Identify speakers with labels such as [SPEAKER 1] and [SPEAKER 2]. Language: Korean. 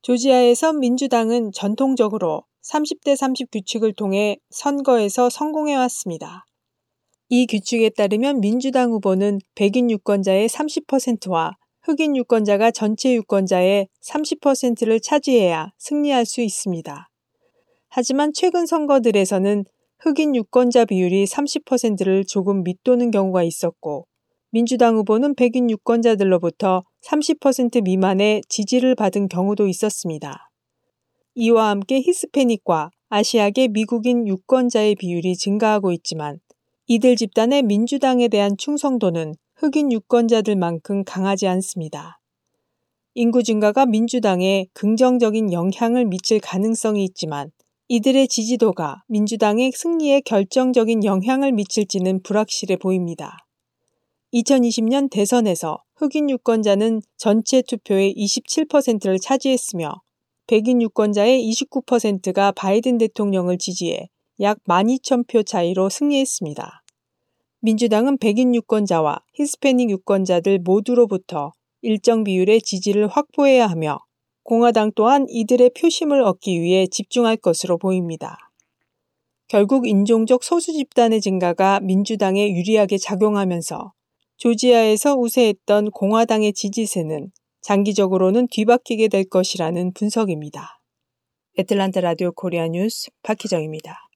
[SPEAKER 1] 조지아에서 민주당은 전통적으로 30대 30 규칙을 통해 선거에서 성공해왔습니다. 이 규칙에 따르면 민주당 후보는 백인 유권자의 30%와 흑인 유권자가 전체 유권자의 30%를 차지해야 승리할 수 있습니다. 하지만 최근 선거들에서는 흑인 유권자 비율이 30%를 조금 밑도는 경우가 있었고, 민주당 후보는 백인 유권자들로부터 30% 미만의 지지를 받은 경우도 있었습니다. 이와 함께 히스패닉과 아시아계 미국인 유권자의 비율이 증가하고 있지만 이들 집단의 민주당에 대한 충성도는 흑인 유권자들만큼 강하지 않습니다. 인구 증가가 민주당에 긍정적인 영향을 미칠 가능성이 있지만 이들의 지지도가 민주당의 승리에 결정적인 영향을 미칠지는 불확실해 보입니다. 2020년 대선에서 흑인 유권자는 전체 투표의 27%를 차지했으며 백인 유권자의 29%가 바이든 대통령을 지지해 약 12,000표 차이로 승리했습니다. 민주당은 백인 유권자와 히스패닉 유권자들 모두로부터 일정 비율의 지지를 확보해야 하며 공화당 또한 이들의 표심을 얻기 위해 집중할 것으로 보입니다. 결국 인종적 소수 집단의 증가가 민주당에 유리하게 작용하면서 조지아에서 우세했던 공화당의 지지세는 장기적으로는 뒤바뀌게 될 것이라는 분석입니다. 애틀란타 라디오 코리아 뉴스 박희정입니다.